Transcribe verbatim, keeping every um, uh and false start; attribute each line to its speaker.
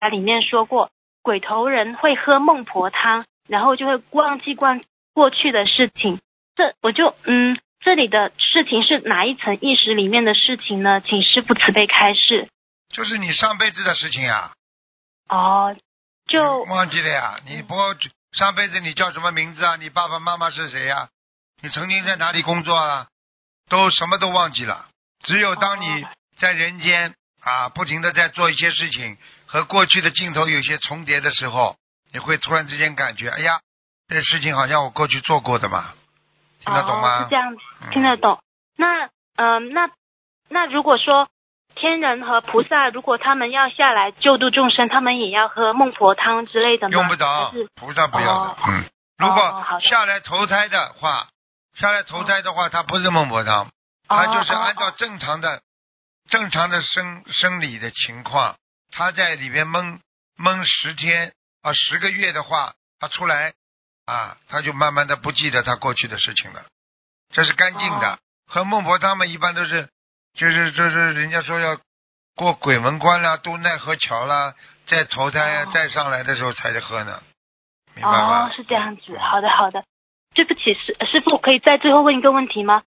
Speaker 1: 里面说过，鬼头人会喝孟婆汤，然后就会忘记过过去的事情。这我就嗯，这里的事情是哪一层意识里面的事情呢？请师父慈悲开示。
Speaker 2: 就是你上辈子的事情呀。
Speaker 1: 哦，就
Speaker 2: 忘记了呀？你不上辈子你叫什么名字啊？你爸爸妈妈是谁呀？你曾经在哪里工作啊？都什么都忘记了。只有当你在人间啊，不停的在做一些事情，和过去的镜头有些重叠的时候，你会突然之间感觉，哎呀，这事情好像我过去做过的嘛。听得懂吗？
Speaker 1: 哦，是这样，听得懂。嗯、那嗯、呃，那那如果说天人和菩萨，如果他们要下来救度众生，他们也要喝孟婆汤之类的吗？
Speaker 2: 用不着，菩萨不要的。哦、嗯，如果下来投胎的话，哦、下来投胎的话，他不是孟婆汤，他就是按照正常的、哦、正常的生生理的情况，他在里边蒙蒙十天啊十个月的话，他出来啊，他就慢慢的不记得他过去的事情了，这是干净的。哦、和孟婆汤们一般都是。就是就是人家说要过鬼门关啦，渡奈何桥啦，再投胎、啊哦、再上来的时候才喝呢，明白吗？
Speaker 1: 哦，是这样子。好的好的，对不起师师父，可以再最后问一个问题吗？